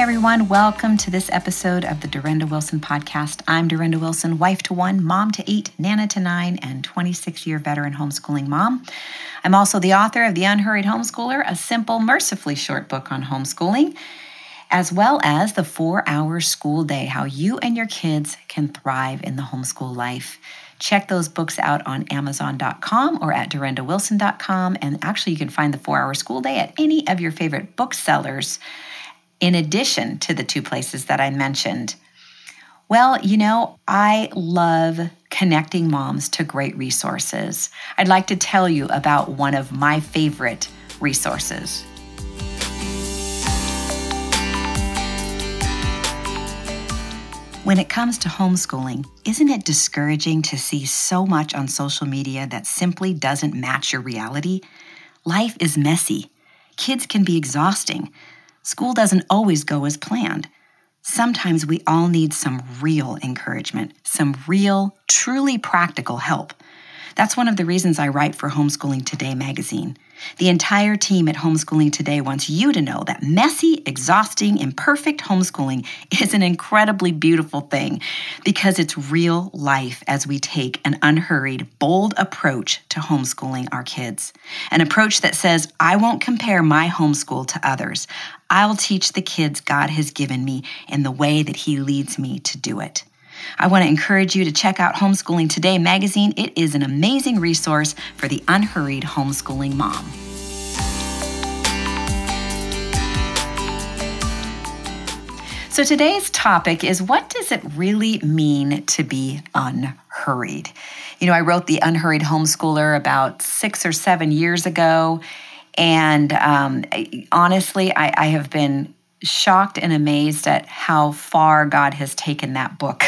everyone. Welcome to this episode of the Dorinda Wilson Podcast. I'm Dorinda Wilson, wife to 1, mom to 8, nana to 9, and 26-year veteran homeschooling mom. I'm also the author of The Unhurried Homeschooler, a simple, mercifully short book on homeschooling, as well as The 4-Hour School Day, How You and Your Kids Can Thrive in the Homeschool Life. Check those books out on Amazon.com or at DorindaWilson.com. And actually, you can find The 4-Hour School Day at any of your favorite booksellers, in addition to the 2 places that I mentioned. Well, I love connecting moms to great resources. I'd like to tell you about one of my favorite resources. When it comes to homeschooling, isn't it discouraging to see so much on social media that simply doesn't match your reality? Life is messy. Kids can be exhausting. School doesn't always go as planned. Sometimes we all need some real encouragement, some real, truly practical help. That's one of the reasons I write for Homeschooling Today magazine. The entire team at Homeschooling Today wants you to know that messy, exhausting, imperfect homeschooling is an incredibly beautiful thing because it's real life as we take an unhurried, bold approach to homeschooling our kids. An approach that says, I won't compare my homeschool to others. I'll teach the kids God has given me in the way that He leads me to do it. I want to encourage you to check out Homeschooling Today magazine. It is an amazing resource for the unhurried homeschooling mom. So today's topic is, what does it really mean to be unhurried? I wrote The Unhurried Homeschooler about 6 or 7 years ago. And honestly, I have been shocked and amazed at how far God has taken that book.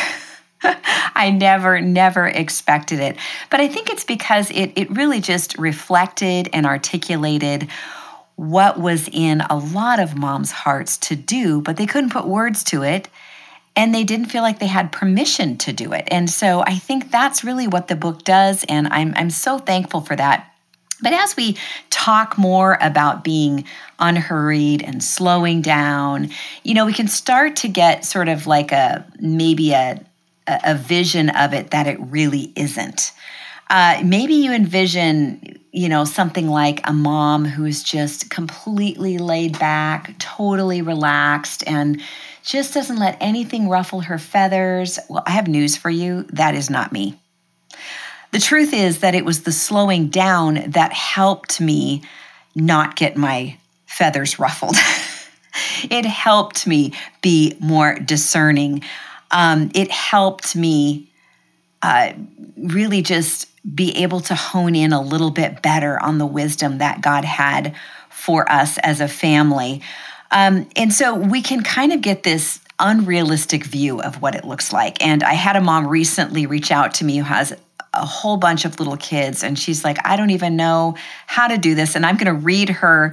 I never expected it. But I think it's because it really just reflected and articulated what was in a lot of moms' hearts to do, but they couldn't put words to it, and they didn't feel like they had permission to do it. And so I think that's really what the book does, and I'm so thankful for that. But as we talk more about being unhurried and slowing down, we can start to get sort of like maybe a vision of it that it really isn't. Maybe you envision, something like a mom who is just completely laid back, totally relaxed, and just doesn't let anything ruffle her feathers. Well, I have news for you. That is not me. The truth is that it was the slowing down that helped me not get my feathers ruffled. It helped me be more discerning. It helped me really just be able to hone in a little bit better on the wisdom that God had for us as a family. And so we can kind of get this unrealistic view of what it looks like. And I had a mom recently reach out to me who has a whole bunch of little kids, and she's like, I don't even know how to do this. And I'm going to read her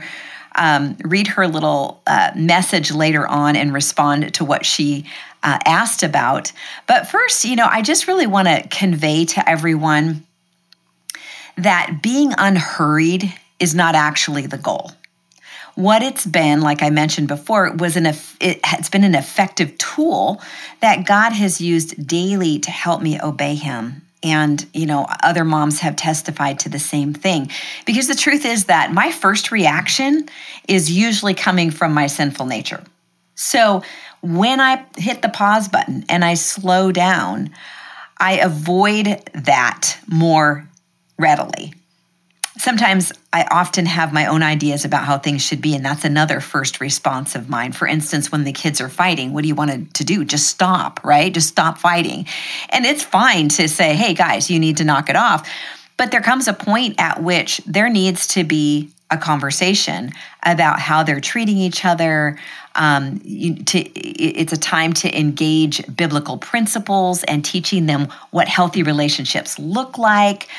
little message later on and respond to what she asked about. But first, I just really want to convey to everyone that being unhurried is not actually the goal. What it's been, like I mentioned before, it's been an effective tool that God has used daily to help me obey Him. And, other moms have testified to the same thing. Because the truth is that my first reaction is usually coming from my sinful nature. So when I hit the pause button and I slow down, I avoid that more readily. Sometimes I often have my own ideas about how things should be, and that's another first response of mine. For instance, when the kids are fighting, what do you want to do? Just stop, right? Just stop fighting. And it's fine to say, hey, guys, you need to knock it off. But there comes a point at which there needs to be a conversation about how they're treating each other. It's a time to engage biblical principles and teaching them what healthy relationships look like.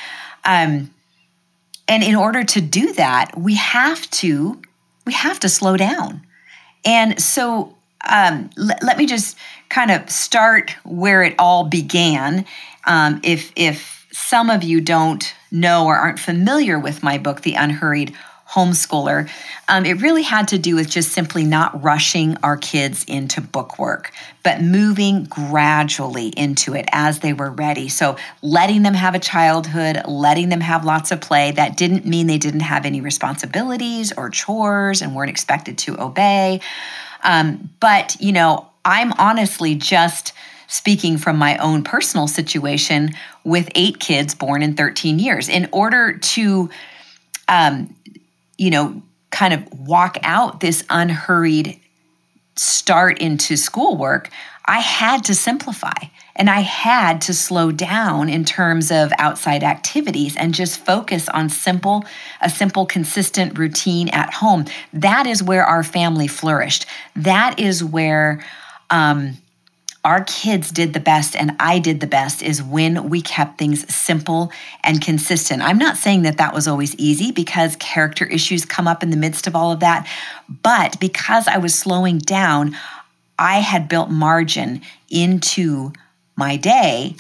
And in order to do that, we have to slow down. And so let me just kind of start where it all began. If some of you don't know or aren't familiar with my book, The Unhurried homeschooler, it really had to do with just simply not rushing our kids into bookwork, but moving gradually into it as they were ready. So letting them have a childhood, letting them have lots of play. That didn't mean they didn't have any responsibilities or chores and weren't expected to obey. But, I'm honestly just speaking from my own personal situation with 8 kids born in 13 years. In order to, kind of walk out this unhurried start into schoolwork, I had to simplify and I had to slow down in terms of outside activities and just focus on a simple, consistent routine at home. That is where our family flourished. That is where our kids did the best and I did the best, is when we kept things simple and consistent. I'm not saying that was always easy, because character issues come up in the midst of all of that. But because I was slowing down, I had built margin into my day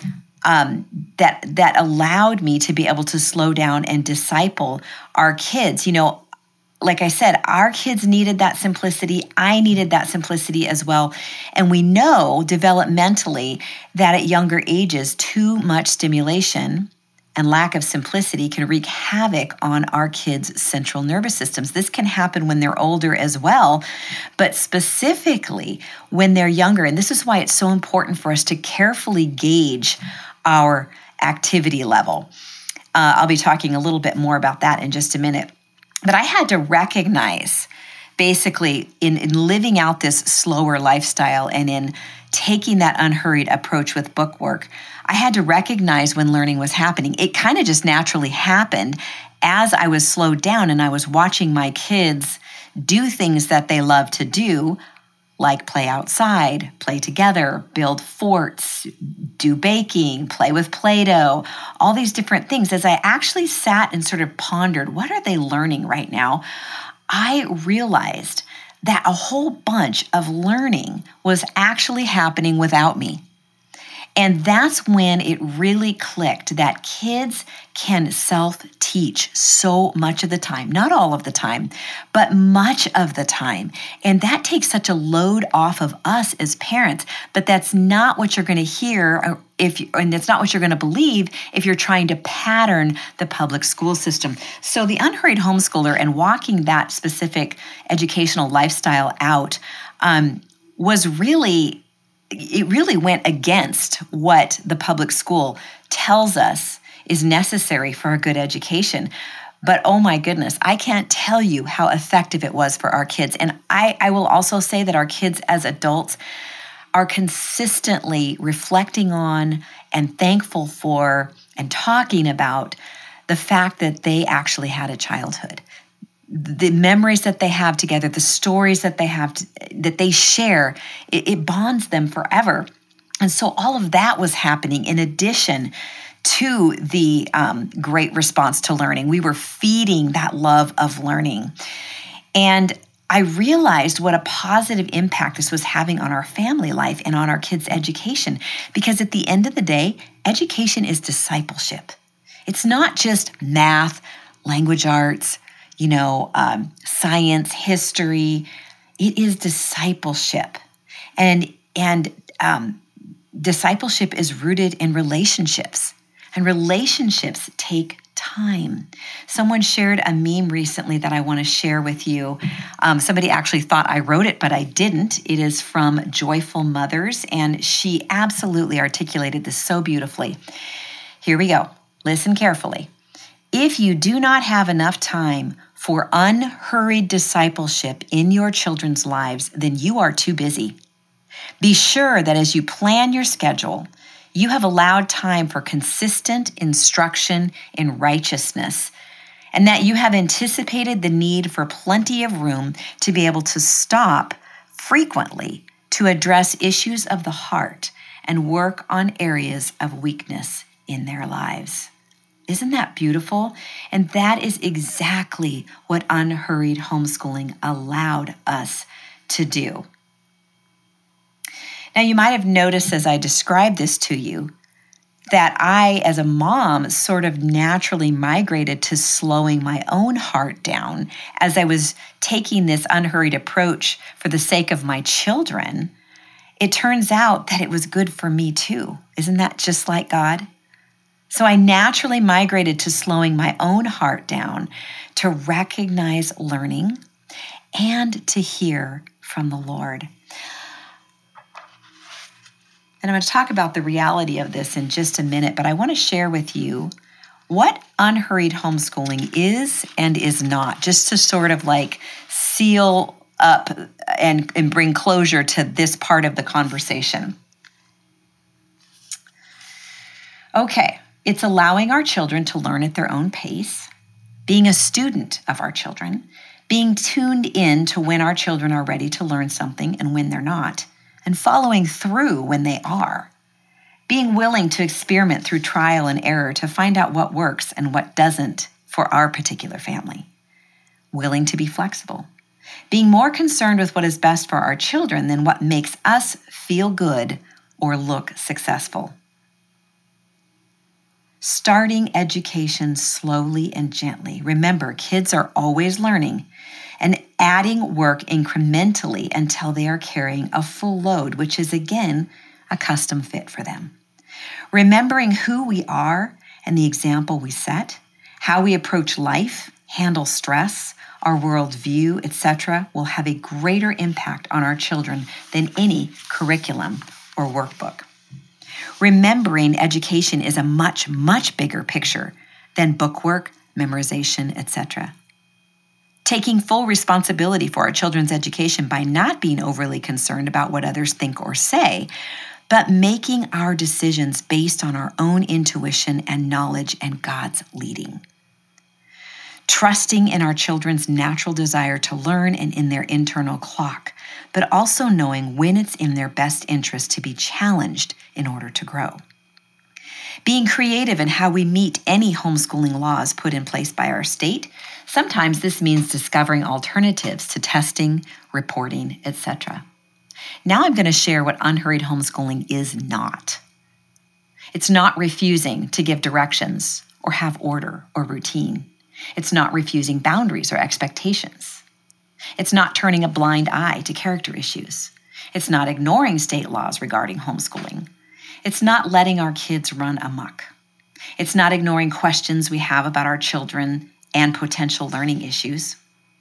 that allowed me to be able to slow down and disciple our kids. Like I said, our kids needed that simplicity. I needed that simplicity as well. And we know developmentally that at younger ages, too much stimulation and lack of simplicity can wreak havoc on our kids' central nervous systems. This can happen when they're older as well, but specifically when they're younger. And this is why it's so important for us to carefully gauge our activity level. I'll be talking a little bit more about that in just a minute. But I had to recognize, basically, in living out this slower lifestyle and in taking that unhurried approach with bookwork, I had to recognize when learning was happening. It kind of just naturally happened as I was slowed down and I was watching my kids do things that they love to do, like play outside, play together, build forts, do baking, play with Play-Doh, all these different things. As I actually sat and sort of pondered, what are they learning right now? I realized that a whole bunch of learning was actually happening without me. And that's when it really clicked that kids can self-teach so much of the time, not all of the time, but much of the time. And that takes such a load off of us as parents, but that's not what you're going to hear and that's not what you're going to believe if you're trying to pattern the public school system. So the unhurried homeschooler and walking that specific educational lifestyle out it really went against what the public school tells us is necessary for a good education. But oh my goodness, I can't tell you how effective it was for our kids. And I will also say that our kids as adults are consistently reflecting on and thankful for and talking about the fact that they actually had a childhood. The memories that they have together, the stories that they have, that they share, it bonds them forever. And so all of that was happening in addition to the great response to learning. We were feeding that love of learning. And I realized what a positive impact this was having on our family life and on our kids' education. Because at the end of the day, education is discipleship. It's not just math, language arts, science, history. It is discipleship. And discipleship is rooted in relationships. And relationships take time. Someone shared a meme recently that I want to share with you. Somebody actually thought I wrote it, but I didn't. It is from Joyful Mothers, and she absolutely articulated this so beautifully. Here we go. Listen carefully. If you do not have enough time for unhurried discipleship in your children's lives, then you are too busy. Be sure that as you plan your schedule, you have allowed time for consistent instruction in righteousness, and that you have anticipated the need for plenty of room to be able to stop frequently to address issues of the heart and work on areas of weakness in their lives. Isn't that beautiful? And that is exactly what unhurried homeschooling allowed us to do. Now, you might have noticed as I described this to you that I, as a mom, sort of naturally migrated to slowing my own heart down as I was taking this unhurried approach for the sake of my children. It turns out that it was good for me too. Isn't that just like God? So I naturally migrated to slowing my own heart down to recognize learning and to hear from the Lord. And I'm going to talk about the reality of this in just a minute, but I want to share with you what unhurried homeschooling is and is not, just to sort of like seal up and bring closure to this part of the conversation. Okay, it's allowing our children to learn at their own pace, being a student of our children, being tuned in to when our children are ready to learn something and when they're not, and following through when they are, being willing to experiment through trial and error to find out what works and what doesn't for our particular family, willing to be flexible, being more concerned with what is best for our children than what makes us feel good or look successful. Starting education slowly and gently. Remember, kids are always learning, and adding work incrementally until they are carrying a full load, which is, again, a custom fit for them. Remembering who we are and the example we set, how we approach life, handle stress, our worldview, etc., will have a greater impact on our children than any curriculum or workbook. Remembering education is a much, much bigger picture than bookwork, memorization, etc. Taking full responsibility for our children's education by not being overly concerned about what others think or say, but making our decisions based on our own intuition and knowledge and God's leading. Trusting in our children's natural desire to learn and in their internal clock, but also knowing when it's in their best interest to be challenged in order to grow. Being creative in how we meet any homeschooling laws put in place by our state. Sometimes this means discovering alternatives to testing, reporting, etc. Now I'm going to share what unhurried homeschooling is not. It's not refusing to give directions or have order or routine. It's not refusing boundaries or expectations. It's not turning a blind eye to character issues. It's not ignoring state laws regarding homeschooling. It's not letting our kids run amok. It's not ignoring questions we have about our children and potential learning issues.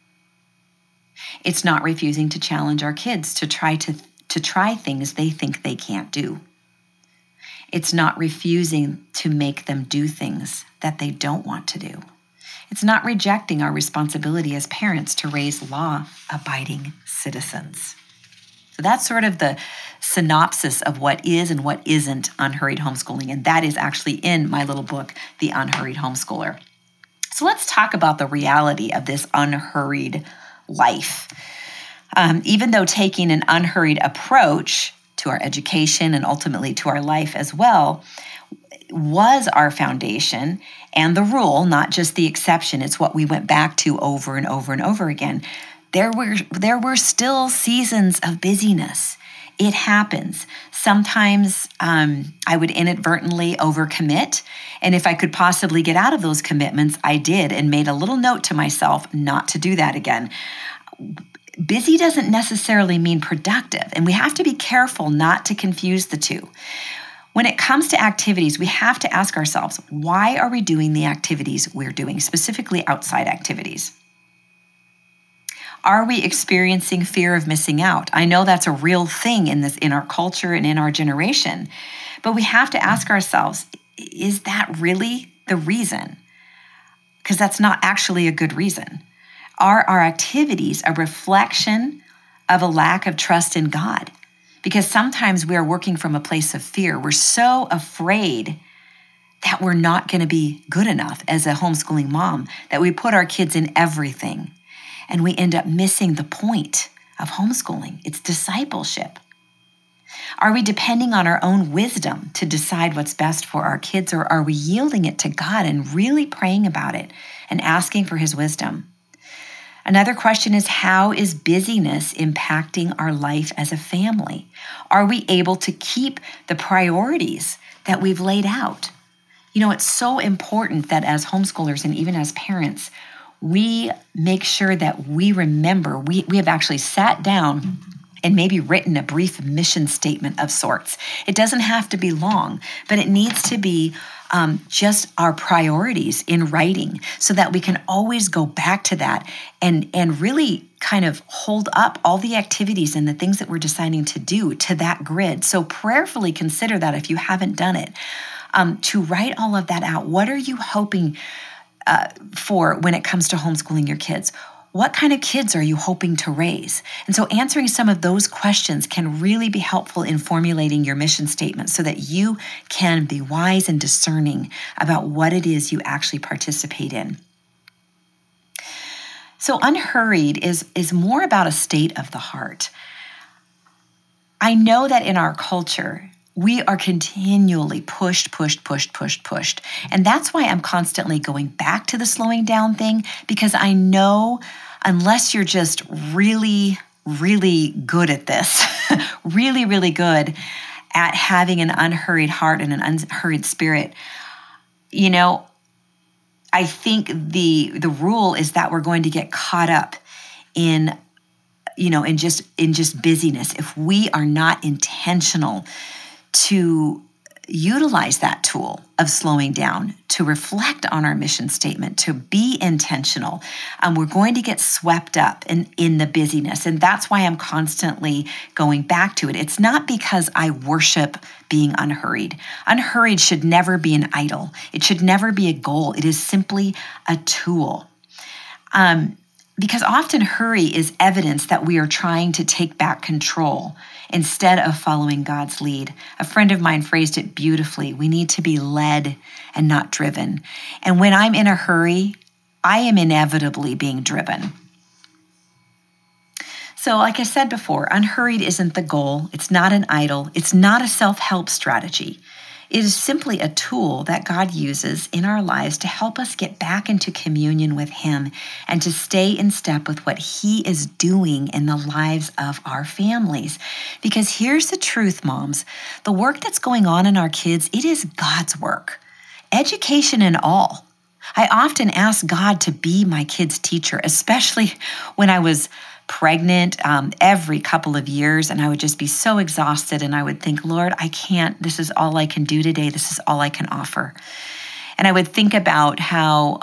It's not refusing to challenge our kids to try things they think they can't do. It's not refusing to make them do things that they don't want to do. It's not rejecting our responsibility as parents to raise law-abiding citizens. So that's sort of the synopsis of what is and what isn't unhurried homeschooling, and that is actually in my little book, The Unhurried Homeschooler. So let's talk about the reality of this unhurried life. Even though taking an unhurried approach to our education and ultimately to our life as well was our foundation and the rule, not just the exception. It's what we went back to over and over and over again. There were still seasons of busyness. It happens. Sometimes I would inadvertently overcommit, and if I could possibly get out of those commitments, I did and made a little note to myself not to do that again. Busy doesn't necessarily mean productive, and we have to be careful not to confuse the two. When it comes to activities, we have to ask ourselves, why are we doing the activities we're doing, specifically outside activities? Are we experiencing fear of missing out? I know that's a real thing in our culture and in our generation, but we have to ask ourselves, is that really the reason? Because that's not actually a good reason. Are our activities a reflection of a lack of trust in God? Because sometimes we are working from a place of fear. We're so afraid that we're not going to be good enough as a homeschooling mom that we put our kids in everything. And we end up missing the point of homeschooling. It's discipleship. Are we depending on our own wisdom to decide what's best for our kids, or are we yielding it to God and really praying about it and asking for His wisdom? Another question is, how is busyness impacting our life as a family? Are we able to keep the priorities that we've laid out. You know, it's so important that as homeschoolers and even as parents, we make sure that we remember, we have actually sat down and maybe written a brief mission statement of sorts. It doesn't have to be long, but it needs to be just our priorities in writing so that we can always go back to that and really kind of hold up all the activities and the things that we're deciding to do to that grid. So prayerfully consider that if you haven't done it, to write all of that out. What are you hoping for when it comes to homeschooling your kids? What kind of kids are you hoping to raise? And so answering some of those questions can really be helpful in formulating your mission statement so that you can be wise and discerning about what it is you actually participate in. So unhurried is more about a state of the heart. I know that in our culture, we are continually pushed. And that's why I'm constantly going back to the slowing down thing, because I know unless you're just really, really good at this, really, really good at having an unhurried heart and an unhurried spirit, you know, I think the rule is that we're going to get caught up in just busyness if we are not intentional to utilize that tool of slowing down, to reflect on our mission statement, to be intentional. We're going to get swept up in the busyness. And that's why I'm constantly going back to it. It's not because I worship being unhurried. Unhurried should never be an idol. It should never be a goal. It is simply a tool. Because often hurry is evidence that we are trying to take back control instead of following God's lead. A friend of mine phrased it beautifully. We need to be led and not driven. And when I'm in a hurry, I am inevitably being driven. So like I said before, unhurried isn't the goal. It's not an idol. It's not a self-help strategy. It is simply a tool that God uses in our lives to help us get back into communion with Him and to stay in step with what He is doing in the lives of our families. Because here's the truth, moms. The work that's going on in our kids, it is God's work. Education and all. I often ask God to be my kids' teacher, especially when I was pregnant every couple of years, and I would just be so exhausted, and I would think, Lord, I can't, this is all I can do today, this is all I can offer. And I would think about how,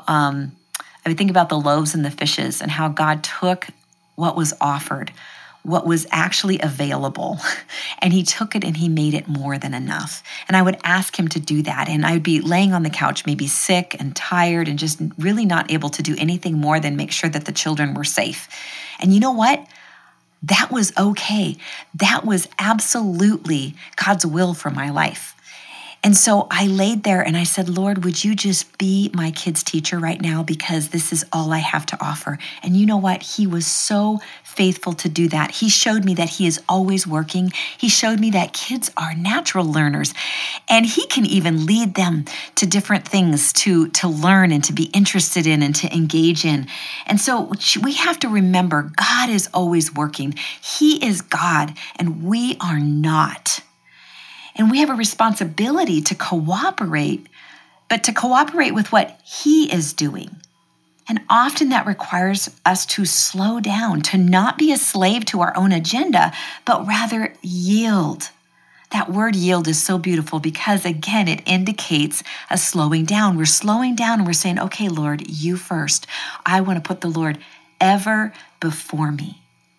the loaves and the fishes and how God took what was offered, what was actually available, and He took it and He made it more than enough. And I would ask Him to do that, and I'd be laying on the couch, maybe sick and tired and just really not able to do anything more than make sure that the children were safe. And you know what? That was okay. That was absolutely God's will for my life. And so I laid there and I said, Lord, would you just be my kids' teacher right now, because this is all I have to offer. And you know what? He was so faithful to do that. He showed me that He is always working. He showed me that kids are natural learners, and He can even lead them to different things to learn and to be interested in and to engage in. And so we have to remember God is always working. He is God and we are not. And we have a responsibility to cooperate, but to cooperate with what He is doing. And often that requires us to slow down, to not be a slave to our own agenda, but rather yield. That word yield is so beautiful because, again, it indicates a slowing down. We're slowing down and we're saying, okay, Lord, you first. I want to put the Lord ever before me.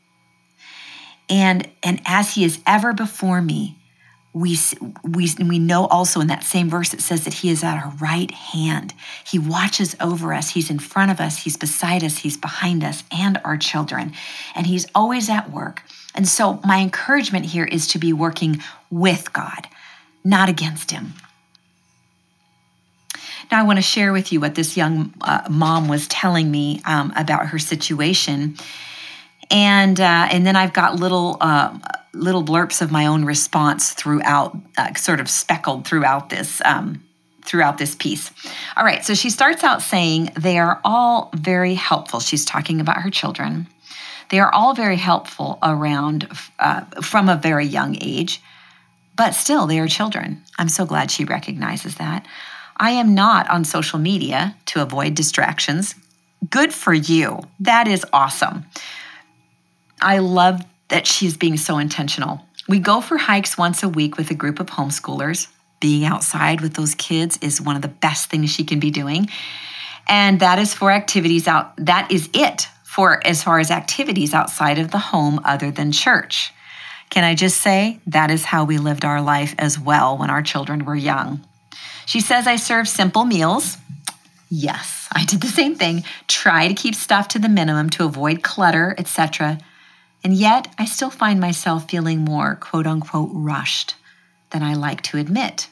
And as He is ever before me, we know also in that same verse it says that He is at our right hand. He watches over us. He's in front of us. He's beside us. He's behind us and our children. And He's always at work. And so my encouragement here is to be working with God, not against Him. Now I want to share with you what this young mom was telling me about her situation. And then I've got little blurps of my own response throughout, sort of speckled throughout this piece. All right, so she starts out saying they are all very helpful. She's talking about her children. They are all very helpful around from a very young age, But still, they are children. I'm so glad she recognizes that. I am not on social media to avoid distractions. Good for you. That is awesome. I love that she's being so intentional. We go for hikes once a week with a group of homeschoolers. Being outside with those kids is one of the best things she can be doing. And that is for activities that is it for as far as activities outside of the home other than church. Can I just say that is how we lived our life as well when our children were young. She says, I serve simple meals. Yes, I did the same thing. Try to keep stuff to the minimum to avoid clutter, etc. And yet I still find myself feeling more quote unquote rushed than I like to admit.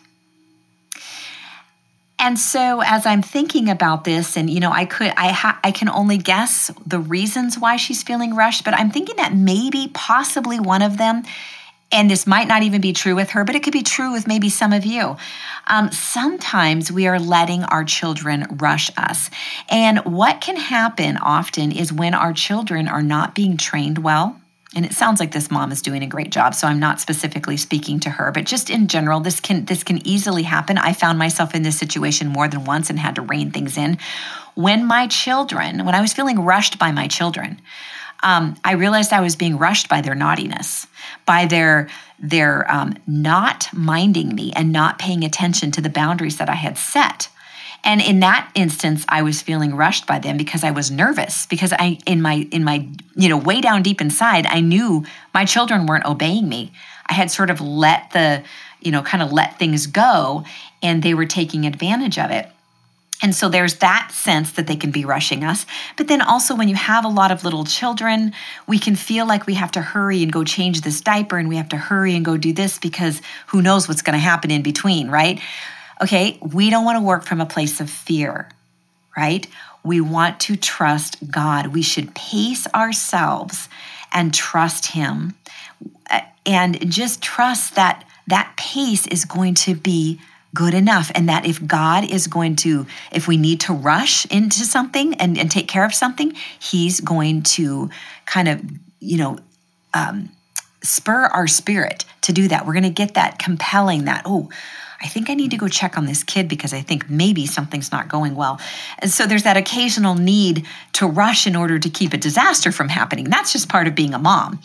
And so as I'm thinking about this, and I can only guess the reasons why she's feeling rushed, but I'm thinking that maybe possibly one of them, and this might not even be true with her, but it could be true with maybe some of you. Sometimes we are letting our children rush us. And what can happen often is when our children are not being trained well. And it sounds like this mom is doing a great job, so I'm not specifically speaking to her, but just in general, this can easily happen. I found myself in this situation more than once and had to rein things in. When I was feeling rushed by my children, I realized I was being rushed by their naughtiness, by their not minding me and not paying attention to the boundaries that I had set. And in that instance, I was feeling rushed by them because I was nervous, because in my way down deep inside, I knew my children weren't obeying me. I had sort of let things go, and they were taking advantage of it. And so there's that sense that they can be rushing us. But then also when you have a lot of little children, we can feel like we have to hurry and go change this diaper, and we have to hurry and go do this because who knows what's going to happen in between, right? Okay, we don't want to work from a place of fear, right? We want to trust God. We should pace ourselves and trust Him, and just trust that that pace is going to be good enough, and that if we need to rush into something and take care of something, He's going to kind of, spur our spirit to do that. We're going to get that compelling that, I think I need to go check on this kid because I think maybe something's not going well. And so there's that occasional need to rush in order to keep a disaster from happening. That's just part of being a mom.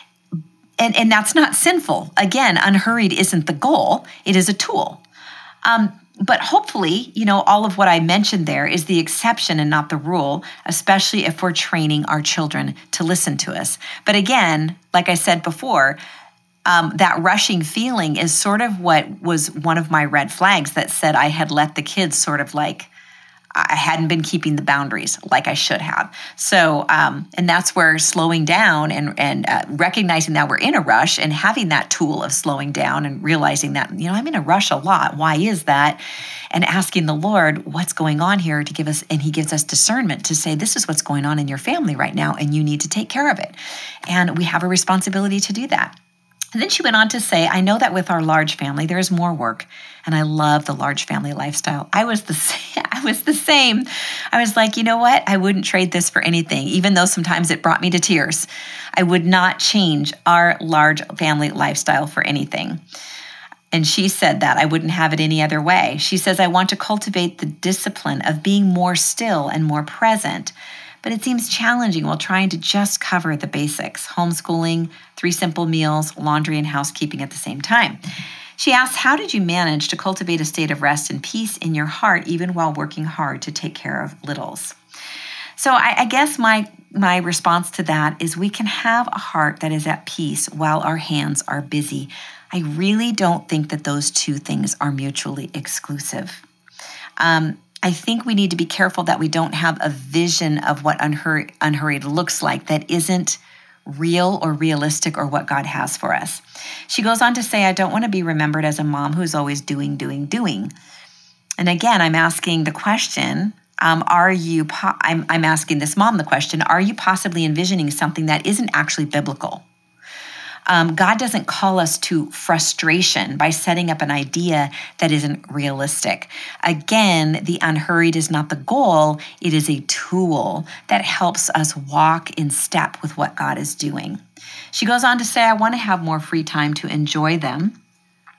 And that's not sinful. Again, unhurried isn't the goal. It is a tool. But hopefully, all of what I mentioned there is the exception and not the rule, especially if we're training our children to listen to us. But again, like I said before, that rushing feeling is sort of what was one of my red flags that said I had let the kids sort of I hadn't been keeping the boundaries like I should have. So, and that's where slowing down and recognizing that we're in a rush and having that tool of slowing down and realizing that, I'm in a rush a lot. Why is that? And asking the Lord, what's going on here to give us, and He gives us discernment to say, this is what's going on in your family right now, and you need to take care of it. And we have a responsibility to do that. And then she went on to say, I know that with our large family, there is more work, and I love the large family lifestyle. I was the same. I was like, you know what? I wouldn't trade this for anything, even though sometimes it brought me to tears. I would not change our large family lifestyle for anything. And she said that I wouldn't have it any other way. She says, I want to cultivate the discipline of being more still and more present. But it seems challenging while trying to just cover the basics: homeschooling, 3 simple meals, laundry, and housekeeping at the same time. She asks, how did you manage to cultivate a state of rest and peace in your heart, even while working hard to take care of littles? So I guess my response to that is we can have a heart that is at peace while our hands are busy. I really don't think that those two things are mutually exclusive. I think we need to be careful that we don't have a vision of what unhurried looks like that isn't real or realistic or what God has for us. She goes on to say, I don't want to be remembered as a mom who's always doing. And again, I'm asking the question, I'm asking this mom the question, are you possibly envisioning something that isn't actually biblical? God doesn't call us to frustration by setting up an idea that isn't realistic. Again, the unhurried is not the goal. It is a tool that helps us walk in step with what God is doing. She goes on to say, I want to have more free time to enjoy them.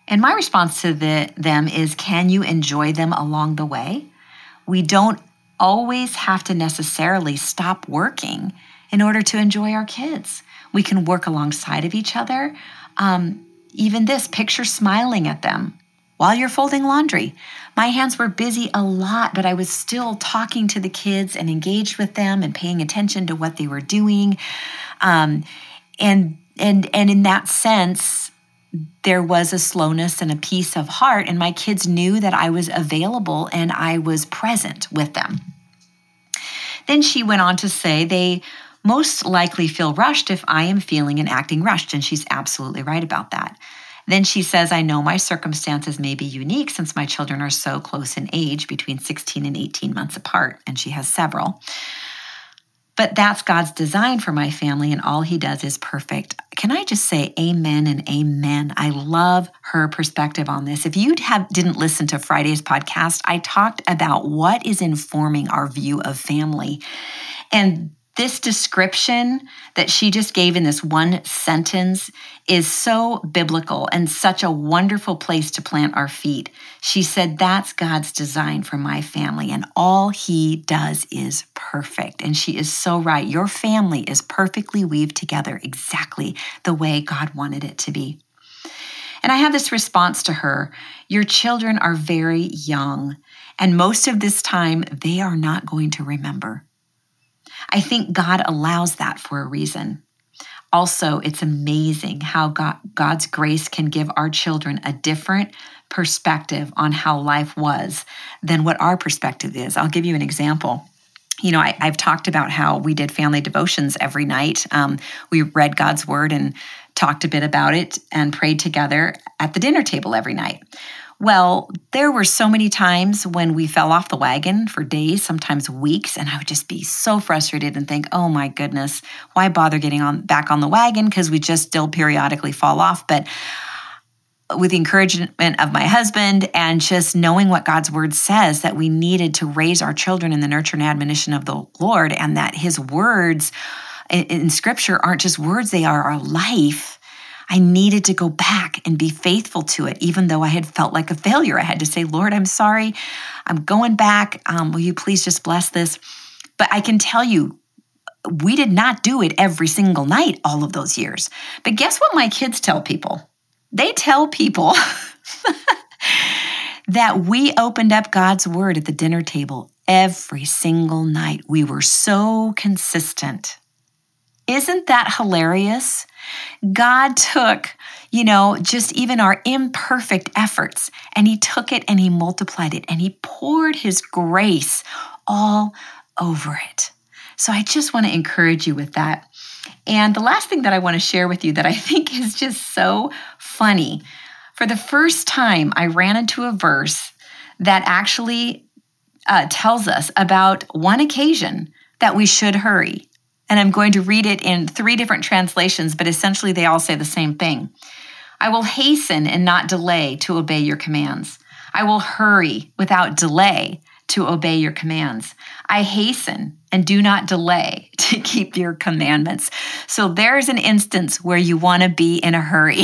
And my response to them is, can you enjoy them along the way? We don't always have to necessarily stop working in order to enjoy our kids. We can work alongside of each other. Even this, picture smiling at them while you're folding laundry. My hands were busy a lot, but I was still talking to the kids and engaged with them and paying attention to what they were doing. And in that sense, there was a slowness and a peace of heart, and my kids knew that I was available and I was present with them. Then she went on to say they most likely feel rushed if I am feeling and acting rushed, and she's absolutely right about that. Then she says, I know my circumstances may be unique since my children are so close in age, between 16 and 18 months apart, and she has several. But that's God's design for my family, and all he does is perfect. Can I just say amen and amen? I love her perspective on this. If you didn't listen to Friday's podcast, I talked about what is informing our view of family. And this description that she just gave in this one sentence is so biblical and such a wonderful place to plant our feet. She said, that's God's design for my family, and all he does is perfect. And she is so right. Your family is perfectly weaved together exactly the way God wanted it to be. And I have this response to her, your children are very young, and most of this time, they are not going to remember. I think God allows that for a reason. Also, it's amazing how God's grace can give our children a different perspective on how life was than what our perspective is. I'll give you an example. You know, I've talked about how we did family devotions every night. We read God's word and talked a bit about it and prayed together at the dinner table every night. Well, there were so many times when we fell off the wagon for days, sometimes weeks, and I would just be so frustrated and think, oh my goodness, why bother getting back on the wagon? Because we just still periodically fall off. But with the encouragement of my husband and just knowing what God's word says, that we needed to raise our children in the nurture and admonition of the Lord, and that his words in scripture aren't just words, they are our life. I needed to go back and be faithful to it, even though I had felt like a failure. I had to say, Lord, I'm sorry. I'm going back. Will you please just bless this? But I can tell you, we did not do it every single night all of those years. But guess what my kids tell people? They tell people that we opened up God's word at the dinner table every single night. We were so consistent. Isn't that hilarious? God took, just even our imperfect efforts, and he took it and he multiplied it and he poured his grace all over it. So I just want to encourage you with that. And the last thing that I want to share with you that I think is just so funny. For the first time, I ran into a verse that actually tells us about one occasion that we should hurry. And I'm going to read it in 3 different translations, but essentially they all say the same thing. I will hasten and not delay to obey your commands. I will hurry without delay to obey your commands. I hasten and do not delay to keep your commandments. So there's an instance where you want to be in a hurry.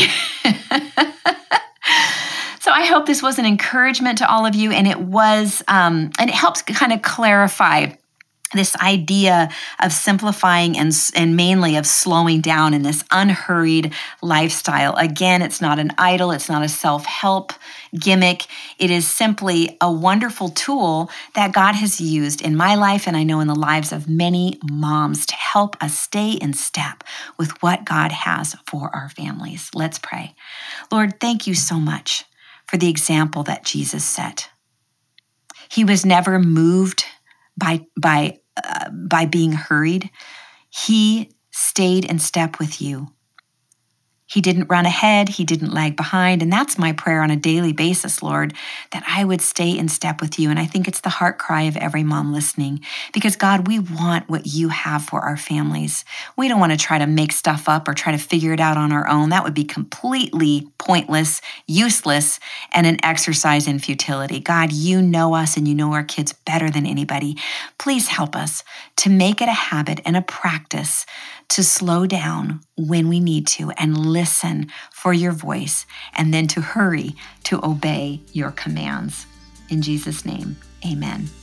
So I hope this was an encouragement to all of you, and it was, and it helps kind of clarify this idea of simplifying and mainly of slowing down in this unhurried lifestyle. Again, it's not an idol. It's not a self-help gimmick. It is simply a wonderful tool that God has used in my life, and I know in the lives of many moms, to help us stay in step with what God has for our families. Let's pray. Lord, thank you so much for the example that Jesus set. He was never moved by being hurried. He stayed in step with you. He didn't run ahead. He didn't lag behind. And that's my prayer on a daily basis, Lord, that I would stay in step with you. And I think it's the heart cry of every mom listening, because God, we want what you have for our families. We don't want to try to make stuff up or try to figure it out on our own. That would be completely pointless, useless, and an exercise in futility. God, you know us and you know our kids better than anybody. Please help us to make it a habit and a practice to slow down when we need to and listen for your voice, and then to hurry to obey your commands. In Jesus' name, amen.